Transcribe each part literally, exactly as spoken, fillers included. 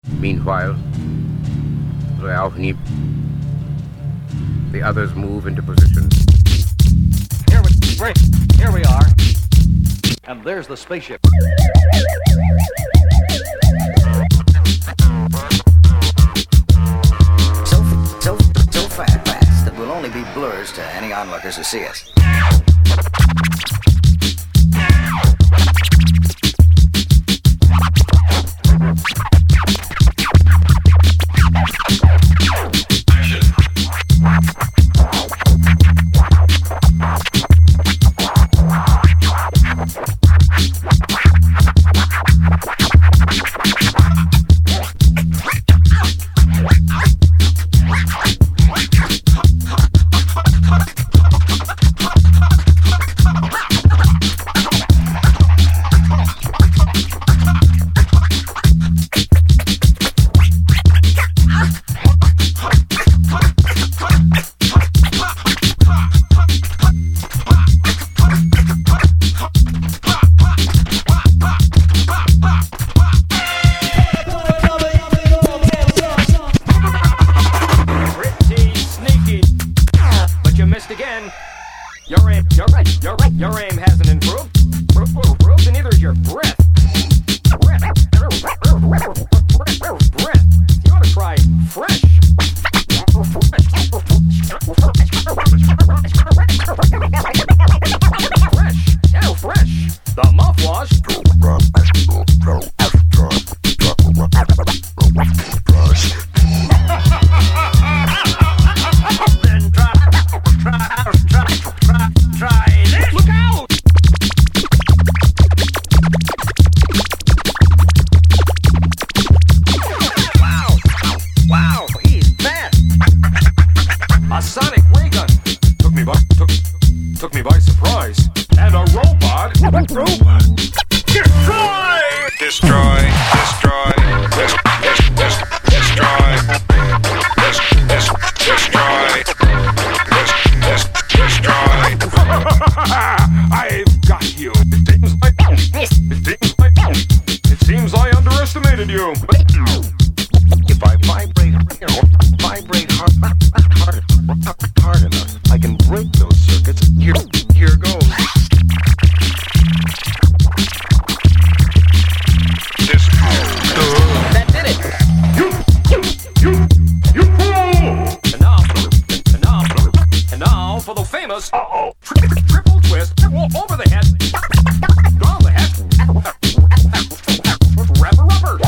Meanwhile, Reauhni, the others move into position. Here we, great, here we are. And there's the spaceship. So, so, so fast, fast that we'll only be blurs to any onlookers who see us. Your aim, your, your, your aim hasn't improved. Improved, and neither is your breath. Breath. Breath. You ought to try fresh. Fresh. Yeah, fresh. The mouthwash. Then try, try, try, try, try this. Look out! Wow! Wow! He's bad. A sonic ray gun took me by took took me by surprise. And a robot. Robot. Destroy! Destroy! Destroy! Des- des- des- destroy! Des- des- destroy! Des- des- destroy! I've got you. It seems like, it seems like, it seems I underestimated you. If I vibrate, you know, vibrate hard, hard, hard enough, I can break those circuits. Here, here goes. This. That did it! You, you, you, you fool! And now, and now, and now for the famous uh-oh tri- triple twist over the head, on the head, rubber rubber.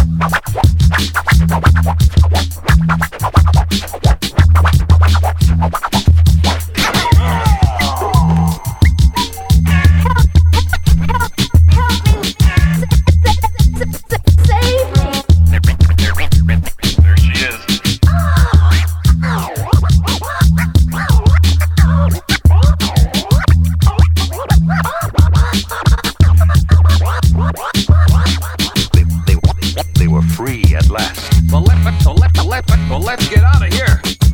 There she is. They, they, they were free at last. Well, let, well, let, well, let, well, let's get out of here.